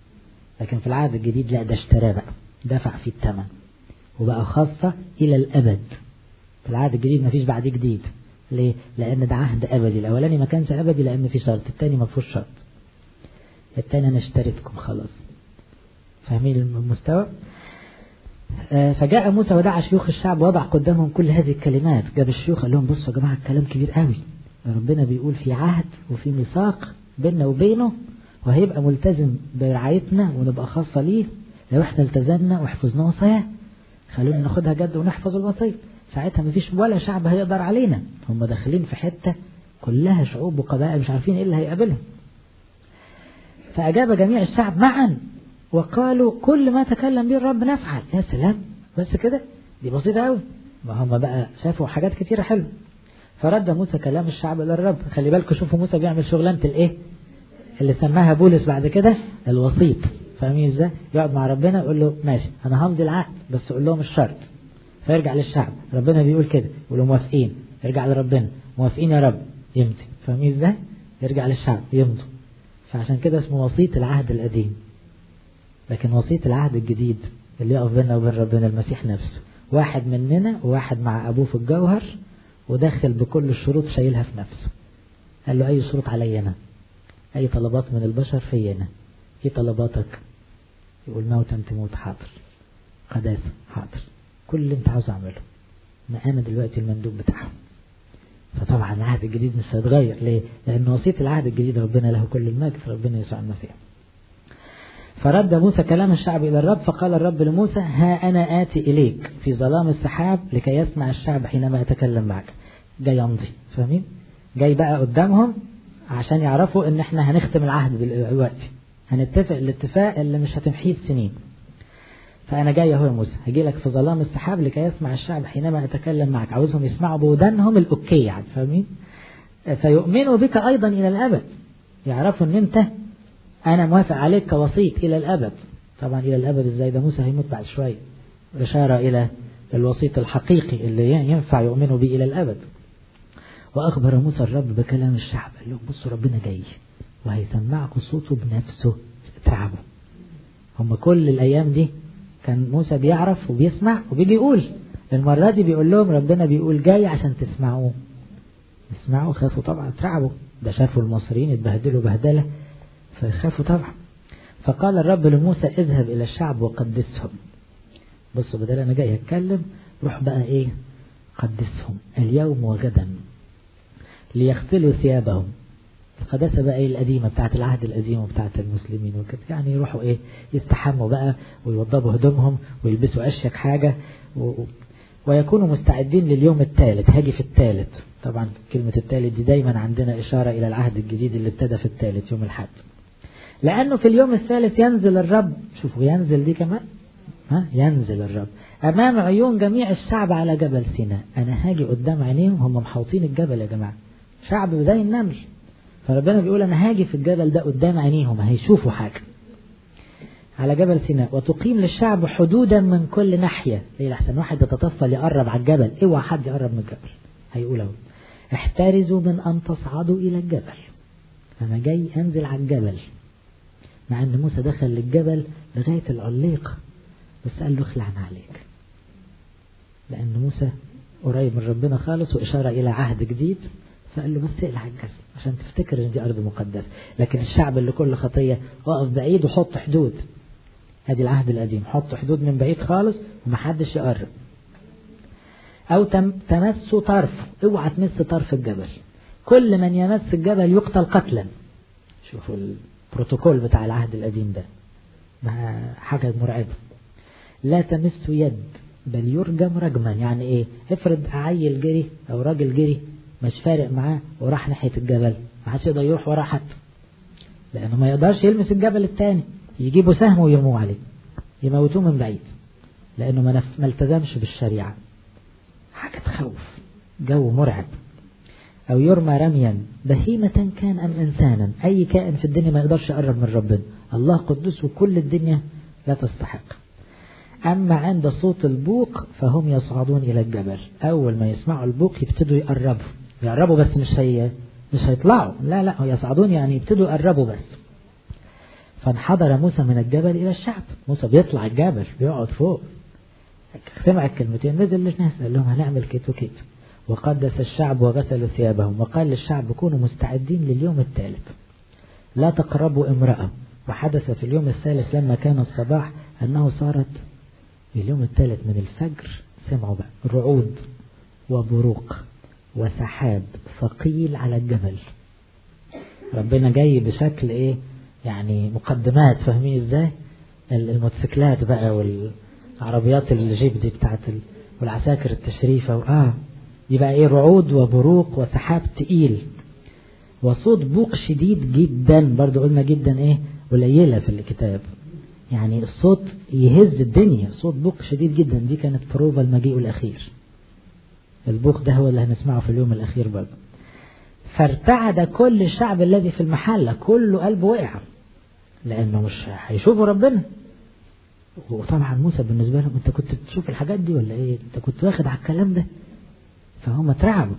لكن في العهد الجديد لا، ده اشتراه بقى، دفع فيه الثمن وبقى خاصة إلى الأبد. في العهد الجديد ما فيش بعديه جديد. ليه؟ لأن ده عهد أبدي. الأولاني ما كانش أبدي لأن في شرط، الثاني ما فيهوش شرط. الثاني أنا اشتريتكم خلاص. فاهمين المستوى؟ فجاء موسى ودعا شيوخ الشعب ووضع قدامهم كل هذه الكلمات. جاب الشيوخ قال لهم بصوا يا جماعة الكلام كبير قوي، ربنا بيقول في عهد وفي ميثاق بيننا وبينه، وهيبقى ملتزم برعايتنا ونبقى خاصة ليه لو احنا التزمنا وحفظنا وصاياه. خلونا ناخدها جد ونحفظ الوصايا، ساعتها مفيش ولا شعب هيقدر علينا. هم داخلين في حتة كلها شعوب وقبائل مش عارفين ايه اللي هيقابلهم. فأجاب جميع الشعب معا وقالوا كل ما تكلم به الرب نفعل. يا سلام، بس كده؟ دي بسيطة قوي. ما هم بقى شافوا حاجات كتيرة حلوة. فرد موسى كلام الشعب إلى الرب. خلي بالكم، شوفوا موسى بيعمل شغلانة الايه اللي سماها بولس بعد كده الوسيط. فاهمين ازاي؟ يقعد مع ربنا يقول له ماشي انا همضي العقد بس قول لهم الشرط. فيرجع للشعب، ربنا بيقول كده، يقول له موافقين. يرجع لربنا، موافقين يا رب، يمضي. فاهمين ازاي؟ يرجع للشعب يمضوا. فعشان كده اسمه وسيط العهد القديم. لكن وسيط العهد الجديد اللي يقف بيننا وبين ربنا المسيح نفسه، واحد مننا وواحد مع ابوه في الجوهر، وداخل بكل الشروط شايلها في نفسه. قال له اي شروط علي انا؟ اي طلبات من البشر فينا؟ ايه طلباتك؟ يقول موتا تموت، حاضر. قداسة، حاضر. كل اللي انت عاوز اعمله، ما انا دلوقتي المندوب بتاعهم. فطبعا العهد الجديد مش هيتغير. ليه؟ لان وسيط العهد الجديد ربنا له كل المجد، ربنا يسوع المسيح. فرد موسى كلام الشعب الى الرب، فقال الرب لموسى ها انا آتي اليك في ظلام السحاب لكي يسمع الشعب حينما يتكلم معك. جاي يمضي. فاهمين؟ جاي بقى قدامهم عشان يعرفوا ان احنا هنختم العهد دلوقتي، هنتفق الاتفاق اللي مش هتمحيه سنين. فانا جاي اهو يا موسى، هجي لك في ظلام السحاب لكي يسمع الشعب حينما اتكلم معك. عاوزهم يسمعوا بودانهم الاوكي يعني. فاهمين؟ فيؤمنوا بك ايضا الى الابد، يعرفوا ان انت انا موافق عليك كوسيط الى الابد. طبعا الى الابد ازاي؟ ده موسى هيموت بعد شويه. اشاره الى الوسيط الحقيقي اللي ينفع يؤمنوا به الى الابد. واخبر موسى الرب بكلام الشعب، قال لهم بصوا ربنا جاي وهيسمعكم صوته بنفسه، تعبوا. هم كل الايام دي كان موسى بيعرف وبيسمع وبيجي يقول، المرة دي بيقول لهم ربنا بيقول جاي عشان تسمعوه. اسمعوا. خافوا طبعا، تعبوا. ده شافوا المصريين اتبهدلوا بهدلة فخافوا طبعا. فقال الرب لموسى اذهب الى الشعب وقدسهم. بصوا، بدل انا جاي اتكلم، روح بقى ايه؟ قدسهم اليوم وغدا ليغسلوا ثيابهم. القداسة بقى ايه؟ القديمة بتاعت العهد القديم وبتاعت المسلمين وكده. يعني يروحوا ايه؟ يستحموا بقى ويوضبوا هدومهم ويلبسوا اشيك حاجة ويكونوا مستعدين لليوم الثالث. هاجي في الثالث. طبعا كلمة الثالث دي دايما عندنا اشارة الى العهد الجديد اللي ابتدى في الثالث يوم الحد، لانه في اليوم الثالث ينزل الرب. شوفوا ينزل دي كمان، ينزل الرب امام عيون جميع الشعب على جبل سيناء. انا هاجي قدام عينيهم، هم محوطين الجبل يا جماعة، شعب زي النمل. فربنا بيقول انا هاجي في الجبل ده قدام عينيهم، هيشوفوا حاجة على جبل سيناء. وتقيم للشعب حدودا من كل ناحية. ليه؟ لحسن واحد يتطفل يقرب على الجبل. اوعى حد يقرب من الجبل. هيقولوا احترزوا من ان تصعدوا الى الجبل. انا جاي انزل على الجبل. مع ان موسى دخل للجبل لغاية العليق، بس قال له اخلعنا عليك، لان موسى قريب من ربنا خالص واشارة الى عهد جديد. فقال له بس اقلع الجزم عشان تفتكر ان دي ارض مقدسة. لكن الشعب اللي كل خطية وقف بعيد وحط حدود. هذه العهد القديم، حط حدود من بعيد خالص ومحدش يقرب. او تمسوا طرف، اوعى تمس طرف الجبل. كل من يمس الجبل يقتل قتلا. شوفوا البروتوكول بتاع العهد القديم ده، حاجة مرعبة. لا تمسوا يد بل يرجم رجما. يعني ايه؟ افرض عيل جري او راجل جري مش فارق معاه وراح ناحية الجبل، ما حدش يقدر يروح وراه حتى، لانه ما يقدرش يلمس الجبل التاني. يجيبوا سهم ويرموه عليه، يموتوه من بعيد، لانه ما التزمش بالشريعة. حاجة تخوف، جو مرعب. او يرمى رميا بهيمة كان ام انسانا. اي كائن في الدنيا ما يقدرش يقرب من ربنا. الله قدوس وكل الدنيا لا تستحق. أما عند صوت البوق فهم يصعدون إلى الجبل. أول ما يسمعوا البوق يبتدوا يقربوا بس مش هيطلعوا. لا يصعدون يعني يبتدوا يقربوا بس. فانحدر موسى من الجبل إلى الشعب. موسى بيطلع الجبل بيقعد فوق، سمع الكلمتين نزل للناس قال لهم هنعمل كيت وكيت. وقدس الشعب وغسلوا ثيابهم وقال للشعب كونوا مستعدين لليوم الثالث لا تقربوا امرأة. وحدث في اليوم الثالث لما كان الصباح أنه صارت في اليوم الثالث من الفجر، سمعوا بقى، رعود وبروق وسحاب ثقيل على الجبل. ربنا جاي بشكل ايه يعني مقدمات، فاهمين ازاي؟ الموتوسيكلات بقى والعربيات الجيب دي بتاعت والعساكر التشريفة دي بقى ايه، رعود وبروق وسحاب تقيل وصوت بوق شديد جدا. برضو قلنا جدا ايه قليلة في الكتاب، يعني الصوت يهز الدنيا، صوت بوق شديد جدا. دي كانت بروفا المجيء الأخير. البوق ده هو اللي هنسمعه في اليوم الأخير برضو. فارتعد كل الشعب الذي في المحلة، كله قلبه وقع لأنه مش هيشوفوا ربنا. وطبعا موسى بالنسبة لهم انت كنت بتشوف الحاجات دي ولا ايه، انت كنت واخد على الكلام ده، فهم اترعبوا.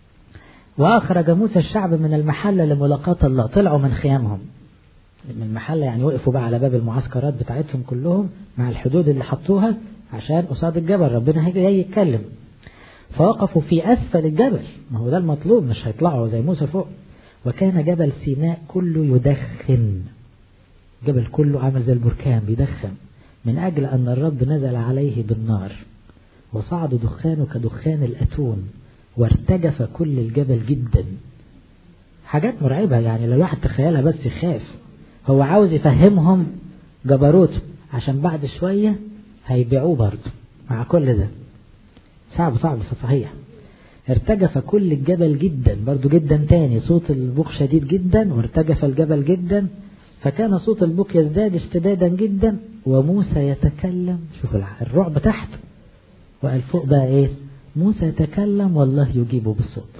وأخرج موسى الشعب من المحلة لملاقاة الله. طلعوا من خيامهم من المحلة، يعني وقفوا بقى على باب المعسكرات بتاعتهم كلهم مع الحدود اللي حطوها عشان قصاد الجبل ربنا هيجي يتكلم. فوقفوا في أسفل الجبل، ما هو ده المطلوب، مش هيطلعوا زي موسى فوق. وكان جبل سيناء كله يدخن، جبل كله عامل زي البركان بيدخن، من أجل أن الرب نزل عليه بالنار وصعد دخانه كدخان الأتون وارتجف كل الجبل جدا. حاجات مرعبة يعني لو الواحد تخيلها بس يخاف. هو عاوز يفهمهم جبروته عشان بعد شوية هيبيعوه برضه مع كل ده. صعب صحيح. ارتجف كل الجبل جدا، برضو جدا تاني، صوت البوق شديد جدا وارتجف الجبل جدا. فكان صوت البوق يزداد اشتدادا جدا وموسى يتكلم. شوفوا الرعب تحت، وقال فوق بقى ايه، موسى يتكلم والله يجيبه بالصوت.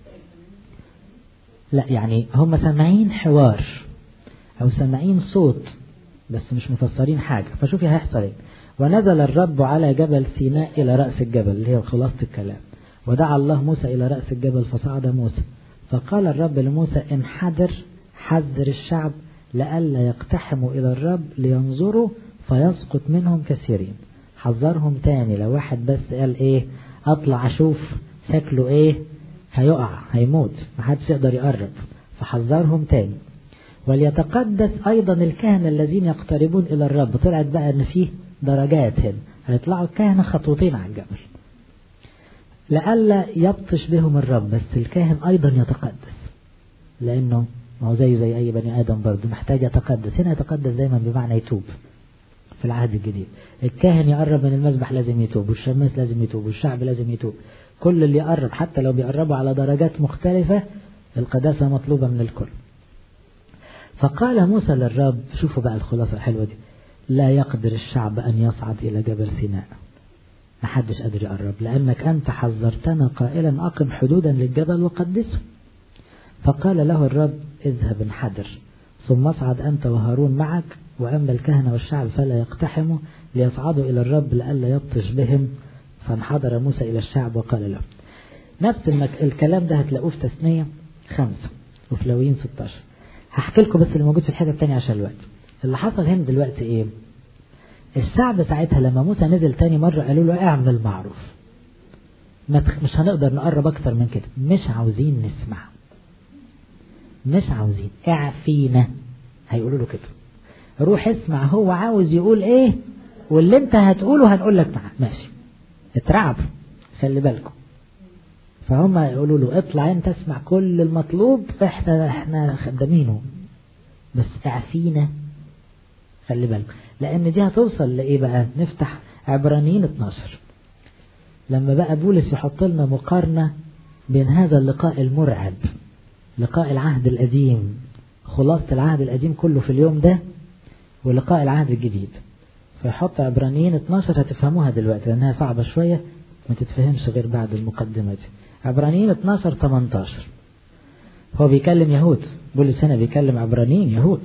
لا يعني هم سامعين حوار او سامعين صوت بس مش مفسرين حاجة. فشوفي هيحصل ايه. ونزل الرب على جبل سيناء إلى رأس الجبل، اللي هي خلاصة الكلام. ودعا الله موسى إلى رأس الجبل فصعد موسى. فقال الرب لموسى انحدر، حذر الشعب لئلا يقتحموا إلى الرب لينظروا فيسقط منهم كثيرين. حذرهم تاني، لو واحد بس قال ايه اطلع اشوف شكله ايه هيقع هيموت، محدش يقدر يقرب. فحذرهم تاني. وليتقدس أيضا الكهنة الذين يقتربون إلى الرب. طلعت بقى أن فيه درجات هنا، هيطلعوا الكهنة خطوتين على الجبل لئلا يبطش بهم الرب. بس الكاهن أيضا يتقدس، لأنه ما هو زي أي بني آدم برضه محتاج يتقدس. هنا يتقدس دايما بمعنى يتوب. في العهد الجديد الكاهن يقرب من المذبح لازم يتوب، والشماس لازم يتوب، والشعب لازم يتوب. كل اللي يقرب حتى لو بيقربوا على درجات مختلفة القداسة مطلوبة من الكل. فقال موسى للرب، شوفوا بقى الخلاصة الحلوة دي، لا يقدر الشعب أن يصعد إلى جبل سيناء، محدش قادر يقرب، لأنك أنت حذرتنا قائلا أقم حدودا للجبل وقدسه. فقال له الرب اذهب انحدر، ثم اصعد أنت وهارون معك، وأما الكهنة والشعب فلا يقتحموا ليصعدوا إلى الرب لئلا يبطش بهم. فانحدر موسى إلى الشعب وقال له. نفس الكلام ده هتلاقوه في تثنية 5 وفي لاويين 16. هحكي لكم بس اللي موجود في الحاجة التانية عشان الوقت. اللي حصل هنا دلوقتي ايه، الشعب ساعتها لما موسى نزل تاني مرة قالوا له اعمل معروف، مش هنقدر نقرب اكتر من كده، مش عاوزين نسمع، مش عاوزين، اعفينا. هيقولوا له كده، روح اسمع هو عاوز يقول ايه واللي انت هتقوله هنقول لك معاه. ماشي، اترعب، خلي بالكم. فهم يقولوا له اطلع انت اسمع كل المطلوب، احنا خدامينه، بس اعفينا، خلي بالكم. لان دي هتوصل لايه بقى. نفتح عبرانيين 12 لما بقى بولس يحط لنا مقارنة بين هذا اللقاء المرعب، لقاء العهد القديم، خلاصة العهد القديم كله في اليوم ده، ولقاء العهد الجديد. فيحط عبرانيين 12 هتفهموها دلوقتي لأنها صعبة شوية ما تتفهمش غير بعد المقدمة دي. عبرانيين 12-18 هو بيكلم يهود، بولس هنا بيكلم عبرانيين يهود،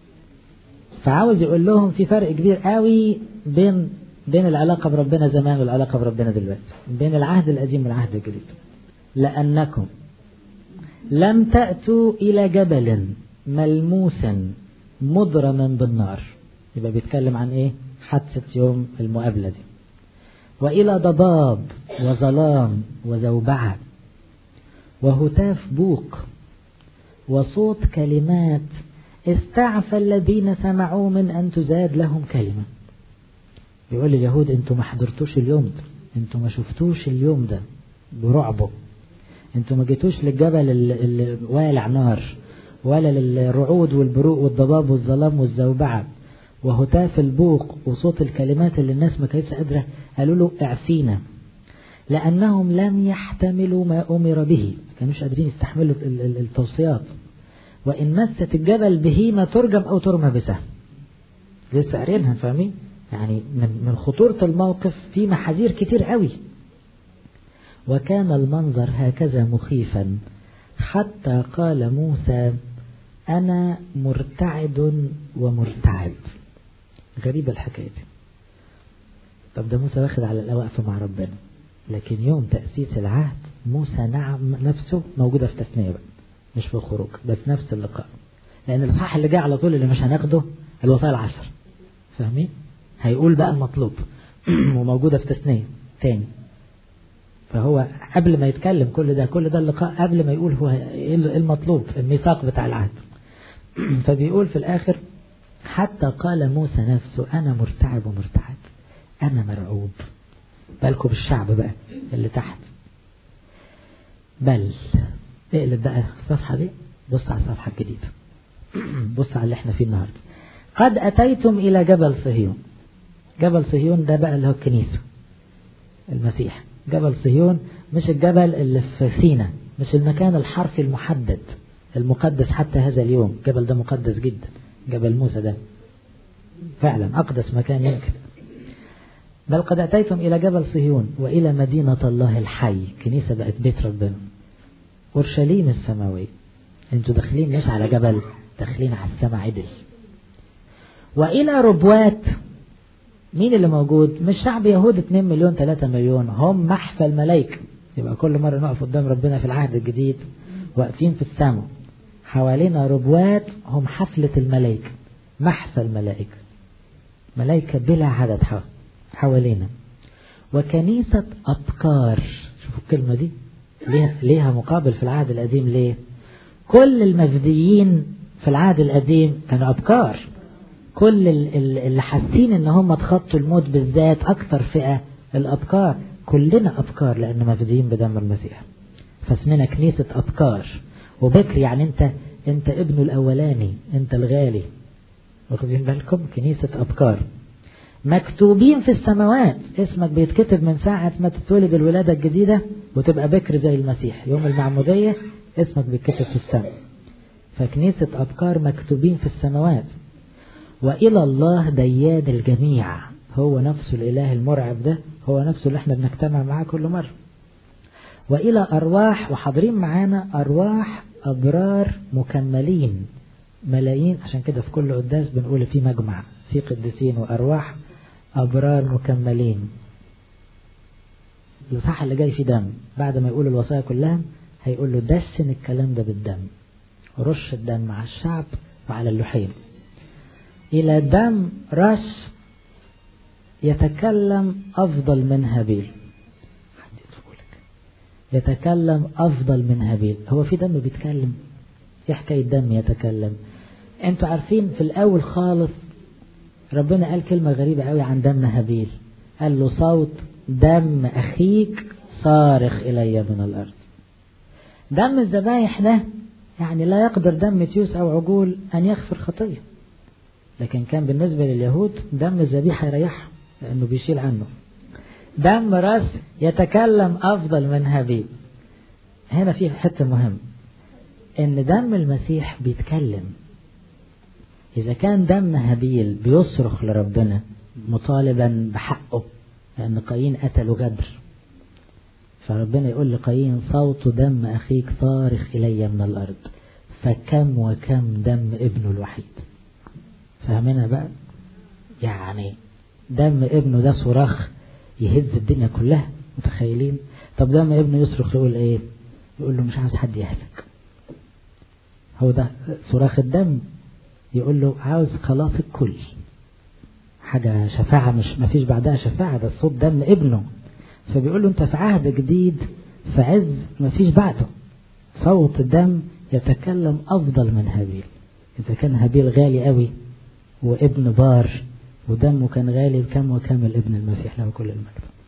فعاوز يقول لهم في فرق كبير قوي بين العلاقة بربنا زمان والعلاقة بربنا دلوقتي، بين العهد القديم والعهد الجديد. لأنكم لم تأتوا إلى جبل ملموس مضرما بالنار. يبقى بيتكلم عن ايه؟ حادثة يوم المقابلة دي. وإلى ضباب وظلام وزوبعة وهتاف بوق وصوت كلمات استعفى الذين سمعوا من أن تزاد لهم كلمة. يقول اليهود انتوا ما حضرتوش اليوم ده، انتوا ما شفتوش اليوم ده برعبه، انتوا ما جيتوش للجبل اللي والع نار، ولا للرعود والبروق والضباب والظلام والزوبعة وهتاف البوق وصوت الكلمات اللي الناس ما كانتش قادرة. قالوا له اعفينا، لأنهم لم يحتملوا ما أمر به، ما كانوش قادرين يستحملوا التوصيات. وإن مست الجبل بهيمة ترجم أو ترمى بسهم. لسه قارينها، فاهمين؟ يعني من خطورة الموقف في محاذير كتير قوي. وكان المنظر هكذا مخيفا حتى قال موسى أنا مرتعد ومرتعد. غريبة الحكاية دي. طب ده موسى واخد على الوقفة مع ربنا، لكن يوم تأسيس العهد موسى نفسه موجودة في تثنية بقى، مش في الخروج، بس نفس اللقاء. لأن الإصحاح اللي جاي على طول اللي مش هناخده الوصايا العشر، فاهمين؟ هيقول بقى المطلوب وموجودة في تثنية تاني. فهو قبل ما يتكلم كل ده اللقاء قبل ما يقول هو المطلوب، الميثاق بتاع العهد. فبيقول في الآخر حتى قال موسى نفسه أنا مرتعب ومرتعد، أنا مرعوب. بالكم بالشعب بقى اللي تحت. بل اقلب بقى الصفحة دي، بص على الصفحة الجديدة، بص على اللي احنا فيه النهاردة. قد أتيتم إلى جبل صهيون. جبل صهيون ده بقى اللي هو الكنيسة المسيح. جبل صهيون مش الجبل اللي في سينا، مش المكان الحرفي المحدد المقدس حتى هذا اليوم. الجبل ده مقدس جدا، جبل موسى ده فعلا أقدس مكان يمكن. بل قد أتيتم إلى جبل صهيون وإلى مدينة الله الحي. كنيسة بقت بيت ربنا، أورشليم السماوية. انتوا داخلين مش على جبل، داخلين على السماء عدل. وإلى ربوات. مين اللي موجود؟ مش شعب يهود 2 مليون 3 مليون، هم محفى الملائكة. يبقى كل مرة نقف قدام ربنا في العهد الجديد واقفين في السماء، حوالينا ربوات هم حفلة الملائكة، محفى الملائكة، ملائكة بلا عدد حوالينا. وكنيسة أبكار. شوفوا الكلمة دي ليها مقابل في العهد القديم. ليه؟ كل المفديين في العهد القديم كانوا أبكار. كل اللي حاسين ان هم تخطوا الموت بالذات اكثر فئة الابكار. كلنا ابكار لان مفديين بدم المسيح، فاسمنا كنيسة ابكار. وبكر يعني انت ابنه الاولاني، انت الغالي. واخدين بالكم؟ كنيسة ابكار مكتوبين في السماوات. اسمك بيتكتب من ساعة ما تتولد الولادة الجديدة وتبقى بكر زي المسيح. يوم المعمودية اسمك بيتكتب في السماء. فكنيسة ابكار مكتوبين في السماوات. وإلى الله ديان الجميع. هو نفسه الإله المرعب ده، هو نفسه اللي احنا بنجتمع معاه كل مرة. وإلى أرواح، وحاضرين معانا أرواح أبرار مكملين ملايين. عشان كده في كل قداس بنقول في مجمع في قديسين وأرواح أبرار مكملين. الإصحاح اللي جاي فيه دم. بعد ما يقول الوصايا كلها هيقول له دسن الكلام ده بالدم، رش الدم على الشعب وعلى اللحين. إلى دم رش يتكلم أفضل من هابيل. يتكلم أفضل من هابيل. هو في دم بيتكلم؟ ايه حكاية دم يتكلم؟ انتوا عارفين في الأول خالص ربنا قال كلمة غريبة قوي عن دم هابيل. قال له صوت دم أخيك صارخ إلي من الأرض. دم الذبايح ده يعني لا يقدر دم تيوس أو عجول أن يغفر خطية، لكن كان بالنسبة لليهود دم الذبيحة يريحهم لأنه بيشيل عنه. دم راس يتكلم أفضل من هابيل. هنا في حتة مهم، إن دم المسيح بيتكلم. إذا كان دم هابيل بيصرخ لربنا مطالبا بحقه لأن قايين قتلوا غدر، فربنا يقول لقايين صوت دم أخيك صارخ إلي من الأرض، فكم وكم دم ابنه الوحيد. فهمنا بقى؟ يعني دم ابنه ده صراخ يهز الدنيا كلها، متخيلين؟ طب دم ابنه يصرخ يقول ايه؟ يقول له مش عاوز حد يهلك. هو ده صراخ الدم. يقول له عاوز خلاص الكل، حاجة شفاعة، مش مفيش بعدها شفاعة، ده الصوت دم ابنه. فبيقول له انت في عهد جديد، في عز مفيش بعده، صوت الدم يتكلم أفضل من هابيل. إذا كان هابيل غالي قوي وابن بار ودمه كان غالي، كم وكم الابن المسيح له كل المجد.